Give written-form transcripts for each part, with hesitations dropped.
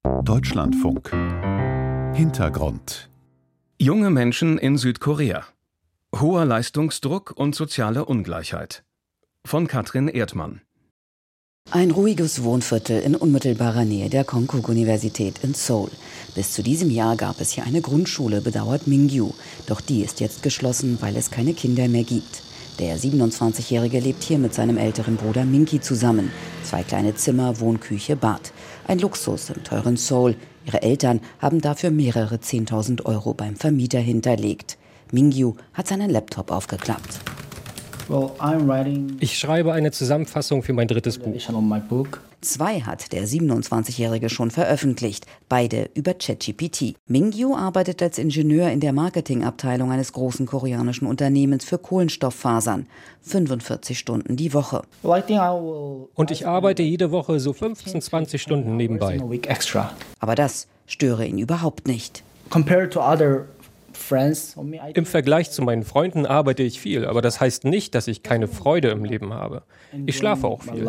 Deutschlandfunk. Hintergrund. Junge Menschen in Südkorea. Hoher Leistungsdruck und soziale Ungleichheit. Von Katrin Erdmann. Ein ruhiges Wohnviertel in unmittelbarer Nähe der Konkuk-Universität in Seoul. Bis zu diesem Jahr gab es hier eine Grundschule, bedauert Mingyu. Doch die ist jetzt geschlossen, weil es keine Kinder mehr gibt. Der 27-Jährige lebt hier mit seinem älteren Bruder Minki zusammen. 2 kleine Zimmer, Wohnküche, Bad. Ein Luxus im teuren Seoul. Ihre Eltern haben dafür mehrere 10.000 Euro beim Vermieter hinterlegt. Mingyu hat seinen Laptop aufgeklappt. Ich schreibe eine Zusammenfassung für mein 3. Buch. 2 hat der 27-Jährige schon veröffentlicht, beide über ChatGPT. Mingyu arbeitet als Ingenieur in der Marketingabteilung eines großen koreanischen Unternehmens für Kohlenstofffasern. 45 Stunden die Woche. Und ich arbeite jede Woche so 15, 20 Stunden nebenbei. Aber das störe ihn überhaupt nicht. Im Vergleich zu meinen Freunden arbeite ich viel, aber das heißt nicht, dass ich keine Freude im Leben habe. Ich schlafe auch viel.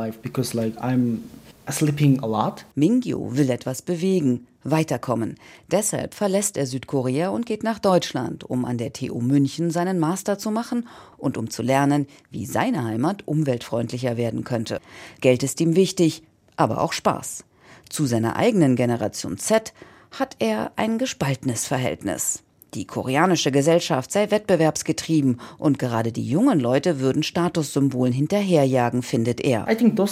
Mingyu will etwas bewegen, weiterkommen. Deshalb verlässt er Südkorea und geht nach Deutschland, um an der TU München seinen Master zu machen und um zu lernen, wie seine Heimat umweltfreundlicher werden könnte. Geld ist ihm wichtig, aber auch Spaß. Zu seiner eigenen Generation Z hat er ein gespaltenes Verhältnis. Die koreanische Gesellschaft sei wettbewerbsgetrieben und gerade die jungen Leute würden Statussymbolen hinterherjagen, findet er.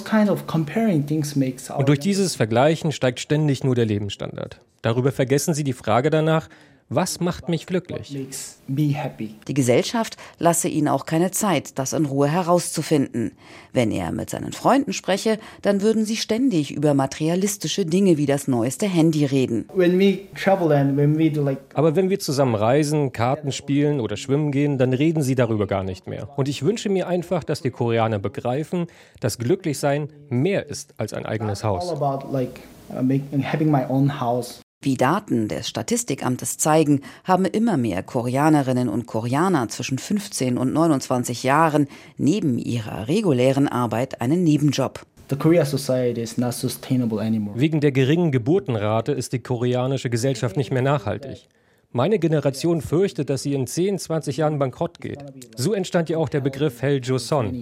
Und durch dieses Vergleichen steigt ständig nur der Lebensstandard. Darüber vergessen sie die Frage danach, was macht mich glücklich? Die Gesellschaft lasse ihn auch keine Zeit, das in Ruhe herauszufinden. Wenn er mit seinen Freunden spreche, dann würden sie ständig über materialistische Dinge wie das neueste Handy reden. Aber wenn wir zusammen reisen, Karten spielen oder schwimmen gehen, dann reden sie darüber gar nicht mehr. Und ich wünsche mir einfach, dass die Koreaner begreifen, dass Glücklichsein mehr ist als ein eigenes Haus. Wie Daten des Statistikamtes zeigen, haben immer mehr Koreanerinnen und Koreaner zwischen 15 und 29 Jahren neben ihrer regulären Arbeit einen Nebenjob. Wegen der geringen Geburtenrate ist die koreanische Gesellschaft nicht mehr nachhaltig. Meine Generation fürchtet, dass sie in 10, 20 Jahren bankrott geht. So entstand ja auch der Begriff Hell Joseon.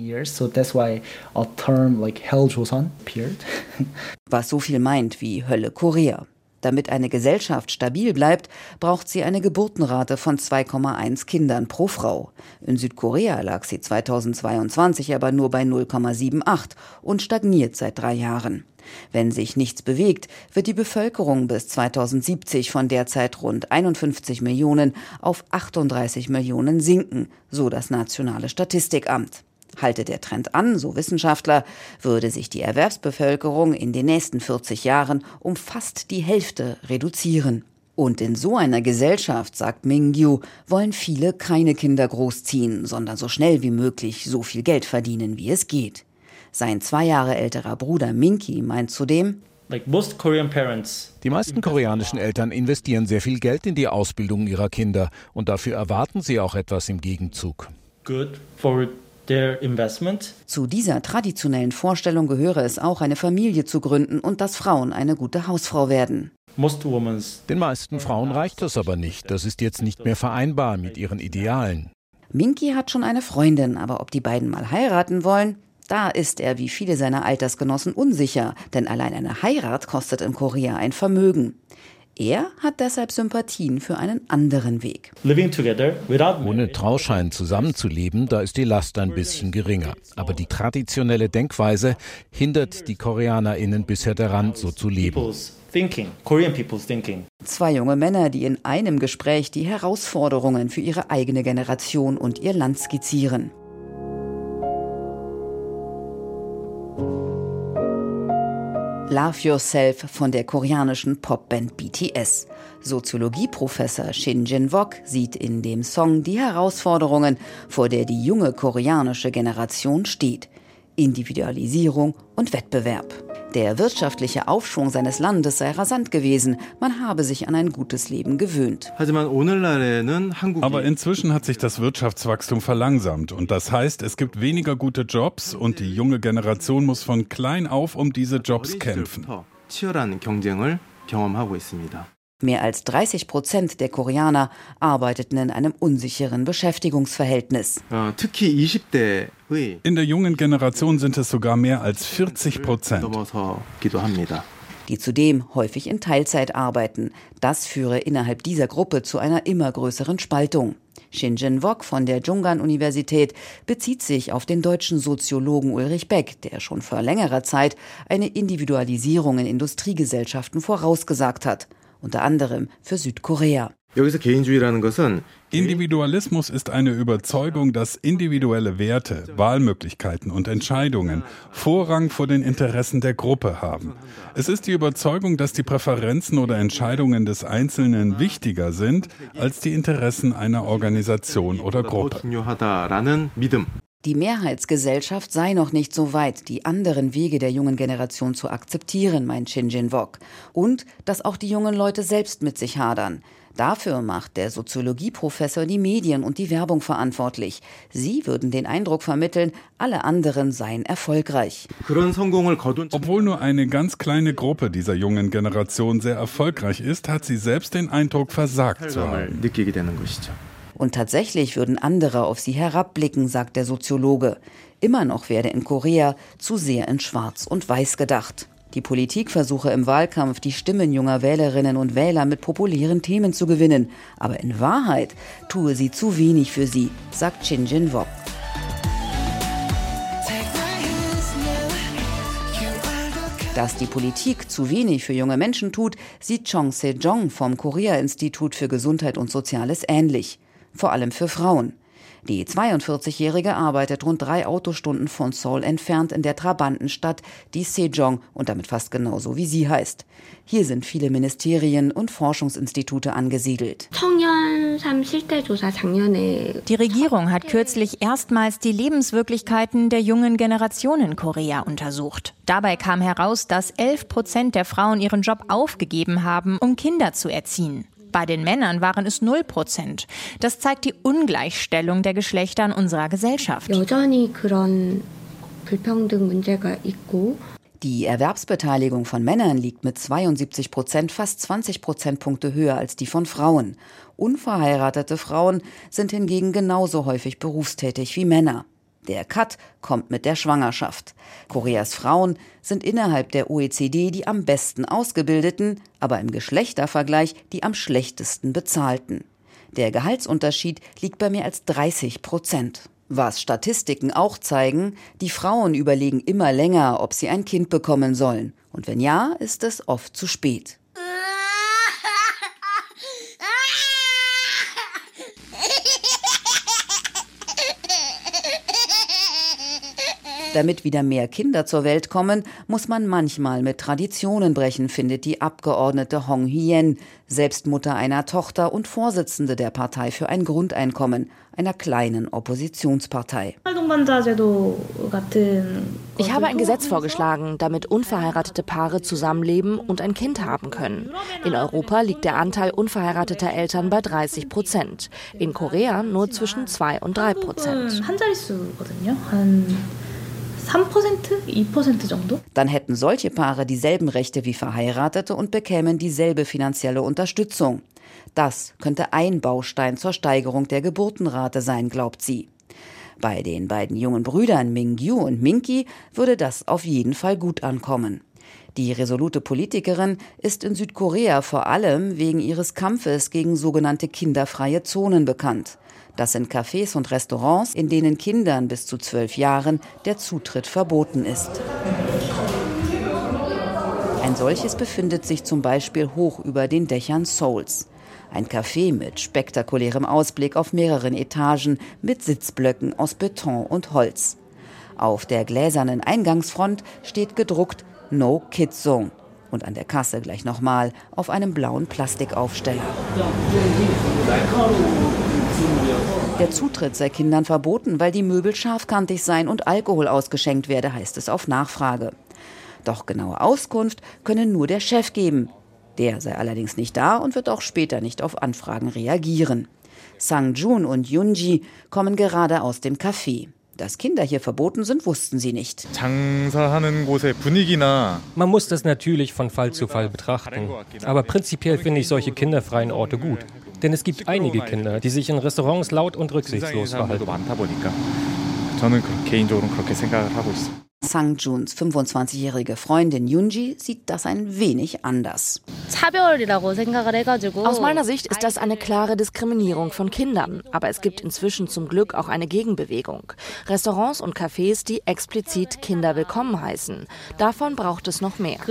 Was so viel meint wie Hölle Korea. Damit eine Gesellschaft stabil bleibt, braucht sie eine Geburtenrate von 2,1 Kindern pro Frau. In Südkorea lag sie 2022 aber nur bei 0,78 und stagniert seit 3 Jahren. Wenn sich nichts bewegt, wird die Bevölkerung bis 2070 von derzeit rund 51 Millionen auf 38 Millionen sinken, so das Nationale Statistikamt. Halte der Trend an, so Wissenschaftler, würde sich die Erwerbsbevölkerung in den nächsten 40 Jahren um fast die Hälfte reduzieren. Und in so einer Gesellschaft, sagt Mingyu, wollen viele keine Kinder großziehen, sondern so schnell wie möglich so viel Geld verdienen, wie es geht. Sein 2 Jahre älterer Bruder Minki meint zudem: Die meisten koreanischen Eltern investieren sehr viel Geld in die Ausbildung ihrer Kinder und dafür erwarten sie auch etwas im Gegenzug. Zu dieser traditionellen Vorstellung gehöre es auch, eine Familie zu gründen und dass Frauen eine gute Hausfrau werden. Den meisten Frauen reicht das aber nicht. Das ist jetzt nicht mehr vereinbar mit ihren Idealen. Minki hat schon eine Freundin, aber ob die beiden mal heiraten wollen, da ist er wie viele seiner Altersgenossen unsicher, denn allein eine Heirat kostet in Korea ein Vermögen. Er hat deshalb Sympathien für einen anderen Weg. Ohne Trauschein zusammenzuleben, da ist die Last ein bisschen geringer. Aber die traditionelle Denkweise hindert die KoreanerInnen bisher daran, so zu leben. 2 junge Männer, die in einem Gespräch die Herausforderungen für ihre eigene Generation und ihr Land skizzieren. Love Yourself von der koreanischen Popband BTS. Soziologieprofessor Shin Jin-wook sieht in dem Song die Herausforderungen, vor der die junge koreanische Generation steht. Individualisierung und Wettbewerb. Der wirtschaftliche Aufschwung seines Landes sei rasant gewesen, man habe sich an ein gutes Leben gewöhnt. Aber inzwischen hat sich das Wirtschaftswachstum verlangsamt und das heißt, es gibt weniger gute Jobs und die junge Generation muss von klein auf um diese Jobs kämpfen. Mehr als 30% der Koreaner arbeiteten in einem unsicheren Beschäftigungsverhältnis. In der jungen Generation sind es sogar mehr als 40%. Die zudem häufig in Teilzeit arbeiten. Das führe innerhalb dieser Gruppe zu einer immer größeren Spaltung. Shin Jin-wook von der Junggan-Universität bezieht sich auf den deutschen Soziologen Ulrich Beck, der schon vor längerer Zeit eine Individualisierung in Industriegesellschaften vorausgesagt hat. Unter anderem für Südkorea. Individualismus ist eine Überzeugung, dass individuelle Werte, Wahlmöglichkeiten und Entscheidungen Vorrang vor den Interessen der Gruppe haben. Es ist die Überzeugung, dass die Präferenzen oder Entscheidungen des Einzelnen wichtiger sind als die Interessen einer Organisation oder Gruppe. Die Mehrheitsgesellschaft sei noch nicht so weit, die anderen Wege der jungen Generation zu akzeptieren, meint Shin Jin-wook. Und dass auch die jungen Leute selbst mit sich hadern. Dafür macht der Soziologieprofessor die Medien und die Werbung verantwortlich. Sie würden den Eindruck vermitteln, alle anderen seien erfolgreich. Obwohl nur eine ganz kleine Gruppe dieser jungen Generation sehr erfolgreich ist, hat sie selbst den Eindruck, versagt zu haben. Und tatsächlich würden andere auf sie herabblicken, sagt der Soziologe. Immer noch werde in Korea zu sehr in Schwarz und Weiß gedacht. Die Politik versuche im Wahlkampf, die Stimmen junger Wählerinnen und Wähler mit populären Themen zu gewinnen. Aber in Wahrheit tue sie zu wenig für sie, sagt Shin Jin-wook. Dass die Politik zu wenig für junge Menschen tut, sieht Chong Se-jong vom Korea-Institut für Gesundheit und Soziales ähnlich. Vor allem für Frauen. Die 42-Jährige arbeitet rund 3 Autostunden von Seoul entfernt in der Trabantenstadt, die Sejong, und damit fast genauso wie sie heißt. Hier sind viele Ministerien und Forschungsinstitute angesiedelt. Die Regierung hat kürzlich erstmals die Lebenswirklichkeiten der jungen Generation in Korea untersucht. Dabei kam heraus, dass 11% der Frauen ihren Job aufgegeben haben, um Kinder zu erziehen. Bei den Männern waren es 0%. Das zeigt die Ungleichstellung der Geschlechter in unserer Gesellschaft. Die Erwerbsbeteiligung von Männern liegt mit 72% fast 20 Prozentpunkte höher als die von Frauen. Unverheiratete Frauen sind hingegen genauso häufig berufstätig wie Männer. Der Cut kommt mit der Schwangerschaft. Koreas Frauen sind innerhalb der OECD die am besten ausgebildeten, aber im Geschlechtervergleich die am schlechtesten bezahlten. Der Gehaltsunterschied liegt bei mehr als 30%. Was Statistiken auch zeigen, die Frauen überlegen immer länger, ob sie ein Kind bekommen sollen. Und wenn ja, ist es oft zu spät. Damit wieder mehr Kinder zur Welt kommen, muss man manchmal mit Traditionen brechen, findet die Abgeordnete Hong Hee-yen, selbst Mutter einer Tochter und Vorsitzende der Partei für ein Grundeinkommen, einer kleinen Oppositionspartei. Ich habe ein Gesetz vorgeschlagen, damit unverheiratete Paare zusammenleben und ein Kind haben können. In Europa liegt der Anteil unverheirateter Eltern bei 30%. In Korea nur zwischen 2 und 3%. Dann hätten solche Paare dieselben Rechte wie Verheiratete und bekämen dieselbe finanzielle Unterstützung. Das könnte ein Baustein zur Steigerung der Geburtenrate sein, glaubt sie. Bei den beiden jungen Brüdern Mingyu und Minki würde das auf jeden Fall gut ankommen. Die resolute Politikerin ist in Südkorea vor allem wegen ihres Kampfes gegen sogenannte kinderfreie Zonen bekannt. Das sind Cafés und Restaurants, in denen Kindern bis zu 12 Jahren der Zutritt verboten ist. Ein solches befindet sich zum Beispiel hoch über den Dächern Seuls. Ein Café mit spektakulärem Ausblick auf mehreren Etagen mit Sitzblöcken aus Beton und Holz. Auf der gläsernen Eingangsfront steht gedruckt No Kids Zone und an der Kasse gleich nochmal auf einem blauen Plastikaufsteller. Der Zutritt sei Kindern verboten, weil die Möbel scharfkantig seien und Alkohol ausgeschenkt werde, heißt es auf Nachfrage. Doch genaue Auskunft könne nur der Chef geben. Der sei allerdings nicht da und wird auch später nicht auf Anfragen reagieren. Sang-jun und Yoonji kommen gerade aus dem Café. Dass Kinder hier verboten sind, wussten sie nicht. Man muss das natürlich von Fall zu Fall betrachten. Aber prinzipiell finde ich solche kinderfreien Orte gut. Denn es gibt einige Kinder, die sich in Restaurants laut und rücksichtslos verhalten. Sang-Juns 25-jährige Freundin Yoonji sieht das ein wenig anders. Aus meiner Sicht ist das eine klare Diskriminierung von Kindern. Aber es gibt inzwischen zum Glück auch eine Gegenbewegung. Restaurants und Cafés, die explizit Kinder willkommen heißen. Davon braucht es noch mehr.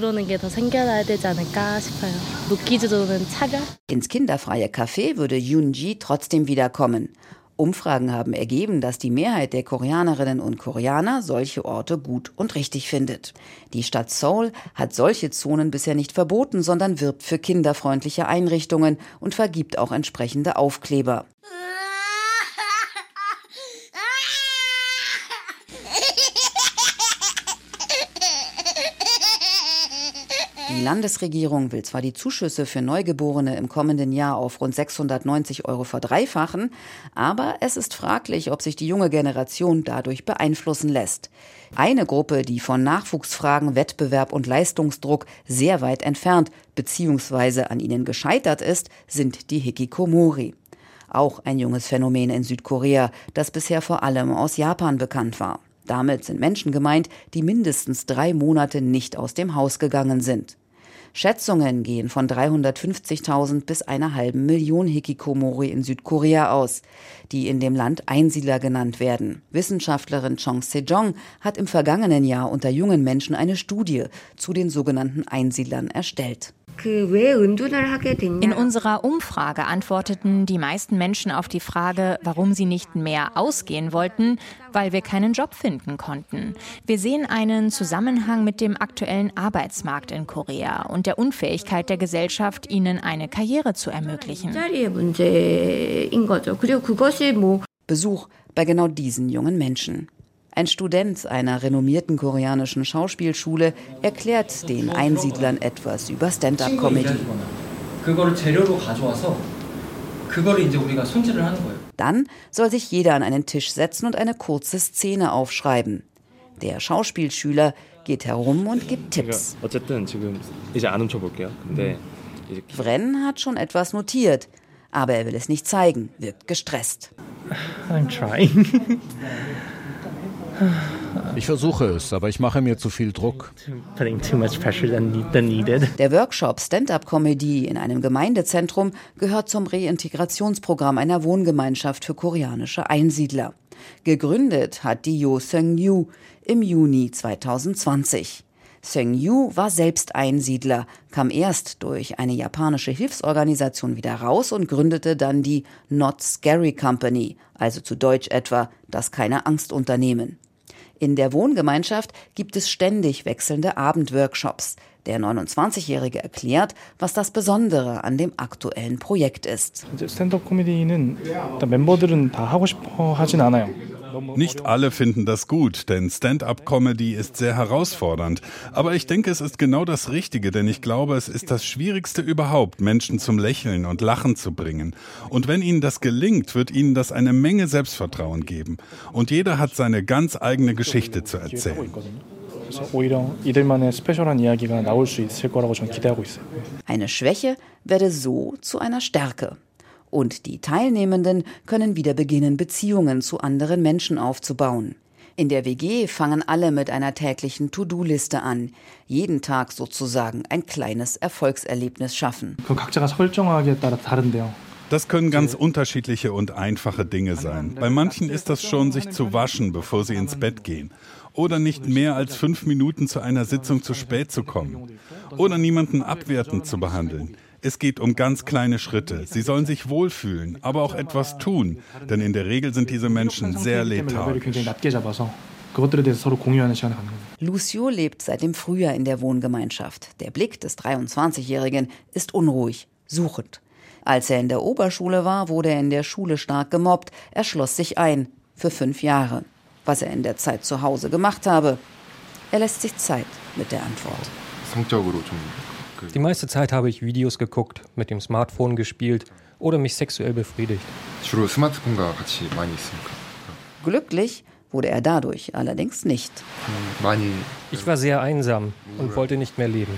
Ins kinderfreie Café würde Yoonji trotzdem wiederkommen. Umfragen haben ergeben, dass die Mehrheit der Koreanerinnen und Koreaner solche Orte gut und richtig findet. Die Stadt Seoul hat solche Zonen bisher nicht verboten, sondern wirbt für kinderfreundliche Einrichtungen und vergibt auch entsprechende Aufkleber. Die Landesregierung will zwar die Zuschüsse für Neugeborene im kommenden Jahr auf rund 690 € verdreifachen, aber es ist fraglich, ob sich die junge Generation dadurch beeinflussen lässt. Eine Gruppe, die von Nachwuchsfragen, Wettbewerb und Leistungsdruck sehr weit entfernt bzw. an ihnen gescheitert ist, sind die Hikikomori. Auch ein junges Phänomen in Südkorea, das bisher vor allem aus Japan bekannt war. Damit sind Menschen gemeint, die mindestens 3 Monate nicht aus dem Haus gegangen sind. Schätzungen gehen von 350.000 bis 500.000 Hikikomori in Südkorea aus, die in dem Land Einsiedler genannt werden. Wissenschaftlerin Chong Se-jong hat im vergangenen Jahr unter jungen Menschen eine Studie zu den sogenannten Einsiedlern erstellt. In unserer Umfrage antworteten die meisten Menschen auf die Frage, warum sie nicht mehr ausgehen wollten, weil wir keinen Job finden konnten. Wir sehen einen Zusammenhang mit dem aktuellen Arbeitsmarkt in Korea und der Unfähigkeit der Gesellschaft, ihnen eine Karriere zu ermöglichen. Besuch bei genau diesen jungen Menschen. Ein Student einer renommierten koreanischen Schauspielschule erklärt den Einsiedlern etwas über Stand-up-Comedy. Dann soll sich jeder an einen Tisch setzen und eine kurze Szene aufschreiben. Der Schauspielschüler geht herum und gibt Tipps. Vren hat schon etwas notiert, aber er will es nicht zeigen, wirkt gestresst. I'm trying. Ich versuche es, aber ich mache mir zu viel Druck. Der Workshop Stand-up-Comedy in einem Gemeindezentrum gehört zum Reintegrationsprogramm einer Wohngemeinschaft für koreanische Einsiedler. Gegründet hat die Yo Seung-yu im Juni 2020. Seung-yu war selbst Einsiedler, kam erst durch eine japanische Hilfsorganisation wieder raus und gründete dann die Not Scary Company, also zu Deutsch etwa das Keine-Angst-Unternehmen. In der Wohngemeinschaft gibt es ständig wechselnde Abendworkshops. Der 29-Jährige erklärt, was das Besondere an dem aktuellen Projekt ist. Nicht alle finden das gut, denn Stand-up-Comedy ist sehr herausfordernd. Aber ich denke, es ist genau das Richtige, denn ich glaube, es ist das Schwierigste überhaupt, Menschen zum Lächeln und Lachen zu bringen. Und wenn ihnen das gelingt, wird ihnen das eine Menge Selbstvertrauen geben. Und jeder hat seine ganz eigene Geschichte zu erzählen. Eine Schwäche werde so zu einer Stärke. Und die Teilnehmenden können wieder beginnen, Beziehungen zu anderen Menschen aufzubauen. In der WG fangen alle mit einer täglichen To-Do-Liste an. Jeden Tag sozusagen ein kleines Erfolgserlebnis schaffen. Das können ganz unterschiedliche und einfache Dinge sein. Bei manchen ist das schon, sich zu waschen, bevor sie ins Bett gehen. Oder nicht mehr als 5 Minuten zu einer Sitzung zu spät zu kommen. Oder niemanden abwertend zu behandeln. Es geht um ganz kleine Schritte. Sie sollen sich wohlfühlen, aber auch etwas tun. Denn in der Regel sind diese Menschen sehr lethargisch. Lucio lebt seit dem Frühjahr in der Wohngemeinschaft. Der Blick des 23-Jährigen ist unruhig, suchend. Als er in der Oberschule war, wurde er in der Schule stark gemobbt. Er schloss sich ein, für 5 Jahre. Was er in der Zeit zu Hause gemacht habe, er lässt sich Zeit mit der Antwort. Die meiste Zeit habe ich Videos geguckt, mit dem Smartphone gespielt oder mich sexuell befriedigt. Glücklich wurde er dadurch allerdings nicht. Ich war sehr einsam und wollte nicht mehr leben.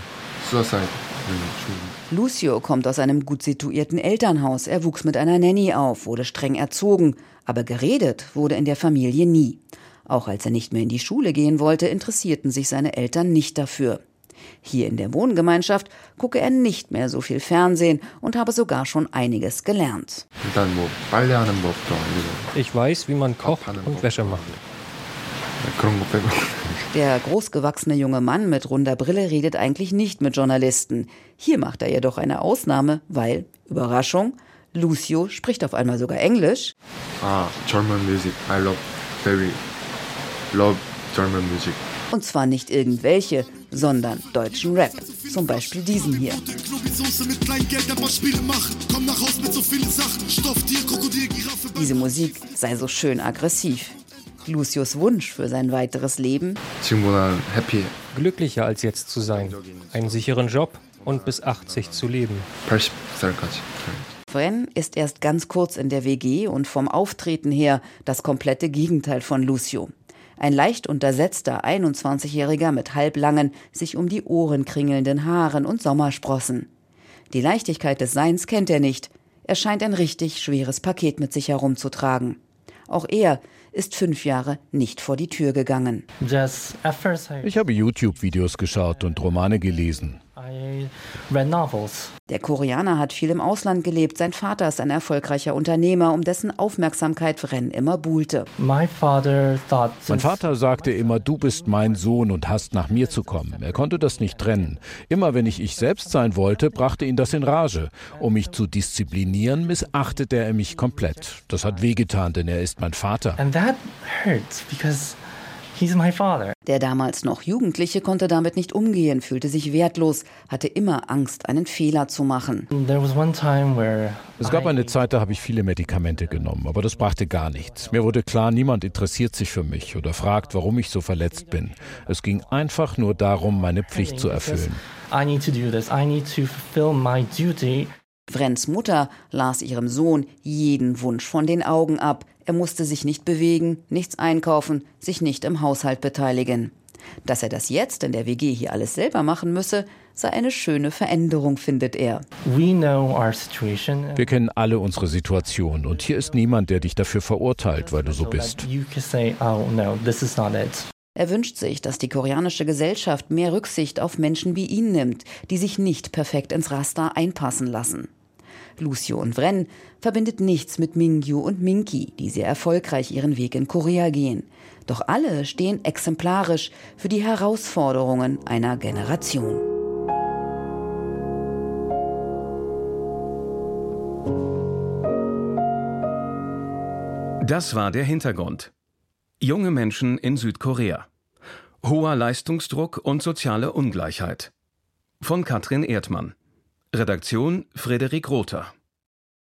Lucio kommt aus einem gut situierten Elternhaus. Er wuchs mit einer Nanny auf, wurde streng erzogen. Aber geredet wurde in der Familie nie. Auch als er nicht mehr in die Schule gehen wollte, interessierten sich seine Eltern nicht dafür. Hier in der Wohngemeinschaft gucke er nicht mehr so viel Fernsehen und habe sogar schon einiges gelernt. Ich weiß, wie man kocht und Wäsche macht. Der großgewachsene junge Mann mit runder Brille redet eigentlich nicht mit Journalisten. Hier macht er jedoch eine Ausnahme, weil, Überraschung, Lucio spricht auf einmal sogar Englisch. German music. I love German music. Und zwar nicht irgendwelche, sondern deutschen Rap. Zum Beispiel diesen hier. Diese Musik sei so schön aggressiv. Lucios Wunsch für sein weiteres Leben? Happy. Glücklicher als jetzt zu sein, einen sicheren Job und bis 80 zu leben. Vren ist erst ganz kurz in der WG und vom Auftreten her das komplette Gegenteil von Lucio. Ein leicht untersetzter 21-Jähriger mit halblangen, sich um die Ohren kringelnden Haaren und Sommersprossen. Die Leichtigkeit des Seins kennt er nicht. Er scheint ein richtig schweres Paket mit sich herumzutragen. Auch er ist 5 Jahre nicht vor die Tür gegangen. Ich habe YouTube-Videos geschaut und Romane gelesen. Der Koreaner hat viel im Ausland gelebt. Sein Vater ist ein erfolgreicher Unternehmer, um dessen Aufmerksamkeit Vren immer buhlte. Mein Vater sagte immer, du bist mein Sohn und hast nach mir zu kommen. Er konnte das nicht trennen. Immer wenn ich selbst sein wollte, brachte ihn das in Rage. Um mich zu disziplinieren, missachtete er mich komplett. Das hat wehgetan, denn er ist mein Vater. And that hurts because he's my father. Der damals noch Jugendliche konnte damit nicht umgehen, fühlte sich wertlos, hatte immer Angst, einen Fehler zu machen. Es gab eine Zeit, da habe ich viele Medikamente genommen, aber das brachte gar nichts. Mir wurde klar, niemand interessiert sich für mich oder fragt, warum ich so verletzt bin. Es ging einfach nur darum, meine Pflicht zu erfüllen. Vrens Mutter las ihrem Sohn jeden Wunsch von den Augen ab. Er musste sich nicht bewegen, nichts einkaufen, sich nicht im Haushalt beteiligen. Dass er das jetzt in der WG hier alles selber machen müsse, sei eine schöne Veränderung, findet er. Wir kennen alle unsere Situation und hier ist niemand, der dich dafür verurteilt, weil du so bist. Er wünscht sich, dass die koreanische Gesellschaft mehr Rücksicht auf Menschen wie ihn nimmt, die sich nicht perfekt ins Raster einpassen lassen. Lucio und Vren verbindet nichts mit Mingyu und Minki, die sehr erfolgreich ihren Weg in Korea gehen. Doch alle stehen exemplarisch für die Herausforderungen einer Generation. Das war der Hintergrund. Junge Menschen in Südkorea. Hoher Leistungsdruck und soziale Ungleichheit. Von Katrin Erdmann. Redaktion Frederik Rother.